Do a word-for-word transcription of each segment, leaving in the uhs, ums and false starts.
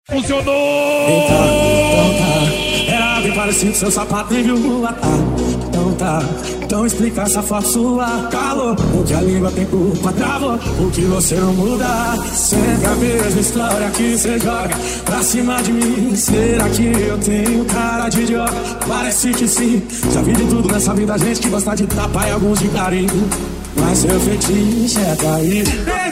Funcionou! Então, então tá, era bem parecido seu sapato e viu tá. Então tá, então explica essa foto sua. Calor, o que a língua tem culpa, travou. O que você não muda, sempre a mesma história que você joga pra cima de mim. Será que eu tenho cara de idiota? Parece que sim. Já vi de tudo nessa vida, gente que gosta de tapar e alguns de carinho. Mas seu fetiche é cair.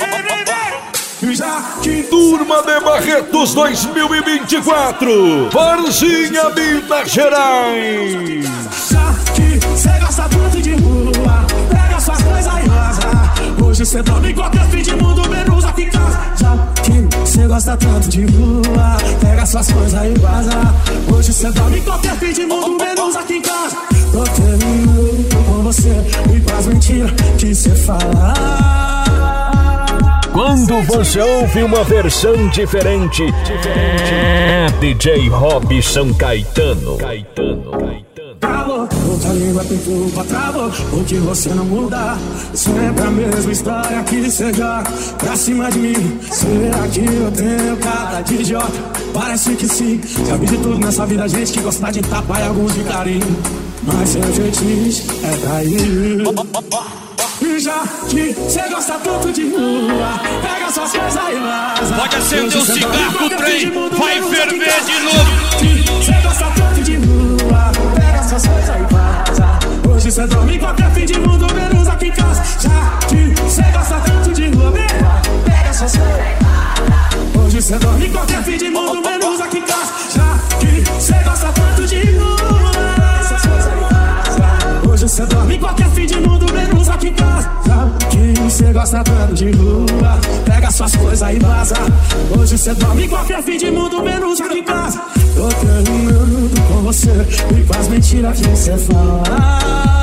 Já que Turma de Barretos dois mil e vinte e quatro, Varginha, Minas Gerais. Já que cê gosta tanto de rua, pega suas coisas e vaza. Hoje cê dorme em qualquer fim de mundo, menos aqui em casa. Já que cê gosta tanto de rua, pega suas coisas e vaza. Hoje cê dorme em qualquer fim de mundo, menos aqui em casa. Tô terminando com você e com as mentiras que cê fala. Quando você ouve uma versão diferente, diferente. É D J Robson Caetano. Caetano, Caetano. Travou, outra língua tem culpa, travou. O que você não muda, sempre a mesma história que você joga pra cima de mim. Será que eu tenho cara de idiota? Parece que sim. Já vi de tudo nessa vida, gente que gosta de tapar e alguns de carinho. Mas seu fetiche é cair. Já que cê gosta tanto de rua, pega suas coisas e vaza. Pode acender o cigarro, o trem vai ferver de novo. Cê gosta tanto de rua, pega suas coisas e vaza. Hoje cê dorme em qualquer fim de mundo, menos aqui em casa. Já que cê gosta tanto de rua, pega suas coisas e vaza. Hoje cê dorme em qualquer fim de mundo, menos aqui em casa. Já que cê gosta tanto de rua, pega suas coisas e vaza. Hoje cê dorme em qualquer fim de mundo, menos aqui em casa. Que cê gosta tanto de rua, pega suas coisas e vaza. Hoje cê dorme em qualquer fim de mundo, menos aqui em casa. Tô terminando com você e com as mentiras que cê fala.